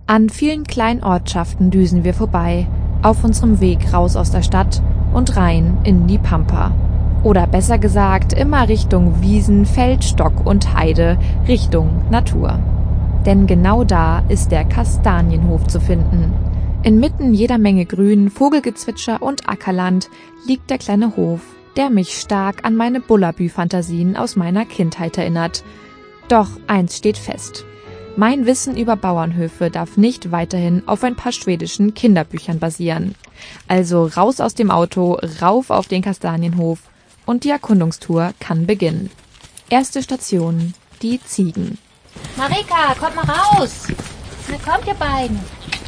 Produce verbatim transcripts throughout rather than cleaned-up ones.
An vielen kleinen Ortschaften düsen wir vorbei, auf unserem Weg raus aus der Stadt und rein in die Pampa. Oder besser gesagt, immer Richtung Wiesen, Feld, Stock und Heide, Richtung Natur. Denn genau da ist der Kastanienhof zu finden. Inmitten jeder Menge Grün, Vogelgezwitscher und Ackerland liegt der kleine Hof, der mich stark an meine Bullabü-Fantasien aus meiner Kindheit erinnert. Doch eins steht fest. Mein Wissen über Bauernhöfe darf nicht weiterhin auf ein paar schwedischen Kinderbüchern basieren. Also raus aus dem Auto, rauf auf den Kastanienhof und die Erkundungstour kann beginnen. Erste Station, die Ziegen. Marika, kommt mal raus! Na kommt ihr beiden!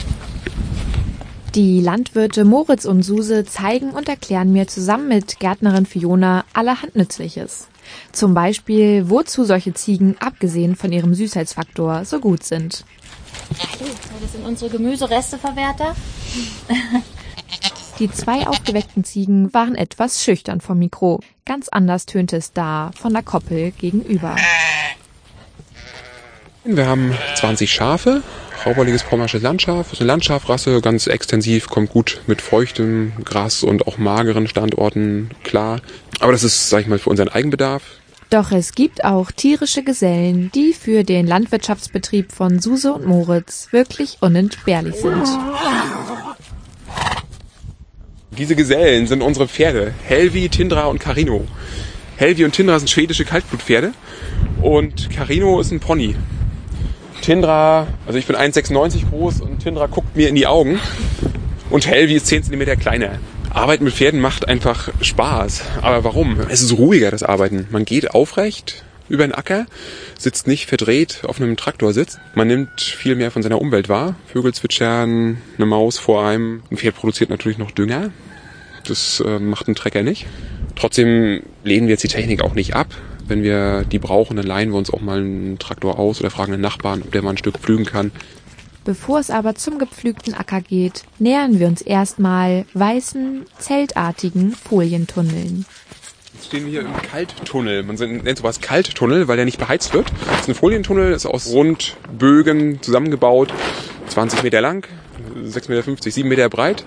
Die Landwirte Moritz und Suse zeigen und erklären mir zusammen mit Gärtnerin Fiona allerhand Nützliches. Zum Beispiel, wozu solche Ziegen, abgesehen von ihrem Süßheitsfaktor, so gut sind. Das sind unsere Gemüseresteverwerter. Die zwei aufgeweckten Ziegen waren etwas schüchtern vom Mikro. Ganz anders tönte es da, von der Koppel gegenüber. Wir haben zwanzig Schafe, rauberliges pommersches Landschaf. Das ist eine Landschafrasse, ganz extensiv, kommt gut mit feuchtem Gras und auch mageren Standorten klar. Aber das ist, sag ich mal, für unseren Eigenbedarf. Doch es gibt auch tierische Gesellen, die für den Landwirtschaftsbetrieb von Suse und Moritz wirklich unentbehrlich sind. Diese Gesellen sind unsere Pferde, Helvi, Tindra und Carino. Helvi und Tindra sind schwedische Kaltblutpferde und Carino ist ein Pony. Tindra, also ich bin eins Komma sechsundneunzig groß und Tindra guckt mir in die Augen und Helvi ist zehn Zentimeter kleiner. Arbeiten mit Pferden macht einfach Spaß. Aber warum? Es ist ruhiger, das Arbeiten. Man geht aufrecht über den Acker, sitzt nicht verdreht auf einem Traktorsitz. Man nimmt viel mehr von seiner Umwelt wahr. Vögel zwitschern, eine Maus vor einem. Ein Pferd produziert natürlich noch Dünger. Das äh, macht ein Trecker nicht. Trotzdem lehnen wir jetzt die Technik auch nicht ab. Wenn wir die brauchen, dann leihen wir uns auch mal einen Traktor aus oder fragen den Nachbarn, ob der mal ein Stück pflügen kann. Bevor es aber zum gepflügten Acker geht, nähern wir uns erstmal weißen, zeltartigen Folientunneln. Jetzt stehen wir hier im Kalttunnel. Man nennt sowas Kalttunnel, weil der nicht beheizt wird. Das ist ein Folientunnel, ist aus Rundbögen zusammengebaut, zwanzig Meter lang, sechs Komma fünfzig Meter, sieben Meter breit.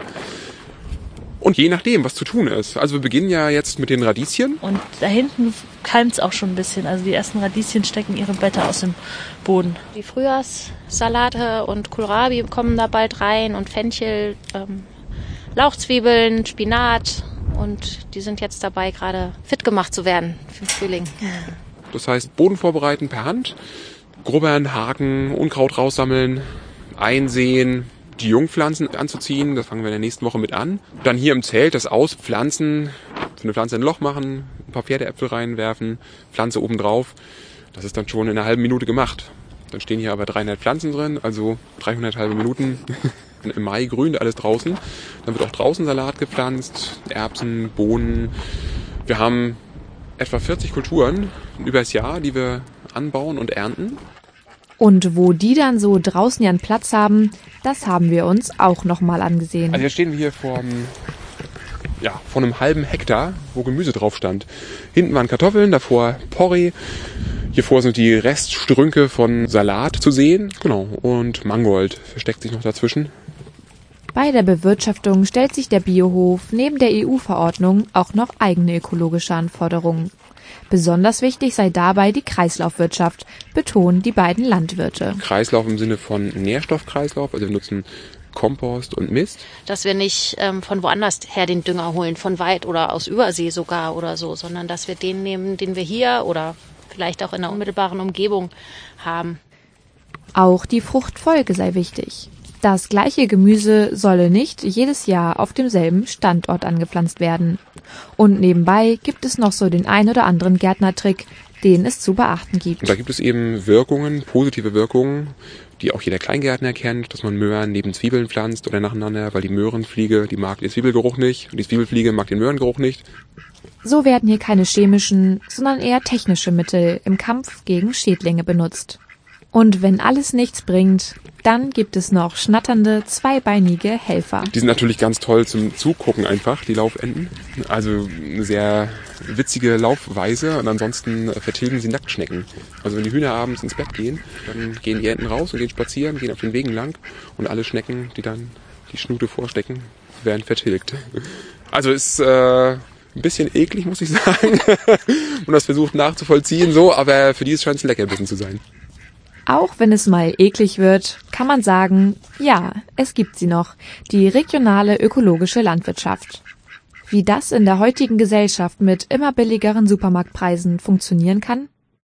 Und je nachdem, was zu tun ist. Also wir beginnen ja jetzt mit den Radieschen. Und da hinten keimt es auch schon ein bisschen. Also die ersten Radieschen stecken ihre Blätter aus dem Boden. Die Frühjahrssalate und Kohlrabi kommen da bald rein und Fenchel, ähm, Lauchzwiebeln, Spinat. Und die sind jetzt dabei, gerade fit gemacht zu werden für den Frühling. Das heißt, Boden vorbereiten per Hand, grubbern, haken, Unkraut raussammeln, einsehen, die Jungpflanzen anzuziehen, das fangen wir in der nächsten Woche mit an. Dann hier im Zelt das Auspflanzen, für eine Pflanze ein Loch machen, ein paar Pferdeäpfel reinwerfen, Pflanze oben drauf. Das ist dann schon in einer halben Minute gemacht. Dann stehen hier aber dreihundert Pflanzen drin, also dreihundert halbe Minuten. Im Mai grünt alles draußen. Dann wird auch draußen Salat gepflanzt, Erbsen, Bohnen. Wir haben etwa vierzig Kulturen übers Jahr, die wir anbauen und ernten. Und wo die dann so draußen ihren Platz haben, das haben wir uns auch nochmal angesehen. Also jetzt stehen wir hier vor, ja, vor einem halben Hektar, wo Gemüse drauf stand. Hinten waren Kartoffeln, davor Porree. Hier vor sind die Reststrünke von Salat zu sehen. Genau, und Mangold versteckt sich noch dazwischen. Bei der Bewirtschaftung stellt sich der Biohof neben der E U-Verordnung auch noch eigene ökologische Anforderungen. Besonders wichtig sei dabei die Kreislaufwirtschaft, betonen die beiden Landwirte. Kreislauf im Sinne von Nährstoffkreislauf, also wir nutzen Kompost und Mist. Dass wir nicht ähm, von woanders her den Dünger holen, von weit oder aus Übersee sogar oder so, sondern dass wir den nehmen, den wir hier oder vielleicht auch in der unmittelbaren Umgebung haben. Auch die Fruchtfolge sei wichtig. Das gleiche Gemüse solle nicht jedes Jahr auf demselben Standort angepflanzt werden. Und nebenbei gibt es noch so den ein oder anderen Gärtnertrick, den es zu beachten gibt. Und da gibt es eben Wirkungen, positive Wirkungen, die auch jeder Kleingärtner kennt, dass man Möhren neben Zwiebeln pflanzt oder nacheinander, weil die Möhrenfliege, die mag den Zwiebelgeruch nicht und die Zwiebelfliege mag den Möhrengeruch nicht. So werden hier keine chemischen, sondern eher technische Mittel im Kampf gegen Schädlinge benutzt. Und wenn alles nichts bringt, dann gibt es noch schnatternde, zweibeinige Helfer. Die sind natürlich ganz toll zum Zugucken einfach, die Laufenten. Also eine sehr witzige Laufweise und ansonsten vertilgen sie Nacktschnecken. Also wenn die Hühner abends ins Bett gehen, dann gehen die Enten raus und gehen spazieren, gehen auf den Wegen lang und alle Schnecken, die dann die Schnute vorstecken, werden vertilgt. Also ist äh, ein bisschen eklig, muss ich sagen. Und das versucht nachzuvollziehen, so, aber für die scheint es ein Leckerbissen zu sein. Auch wenn es mal eklig wird, kann man sagen, ja, es gibt sie noch, die regionale ökologische Landwirtschaft. Wie das in der heutigen Gesellschaft mit immer billigeren Supermarktpreisen funktionieren kann?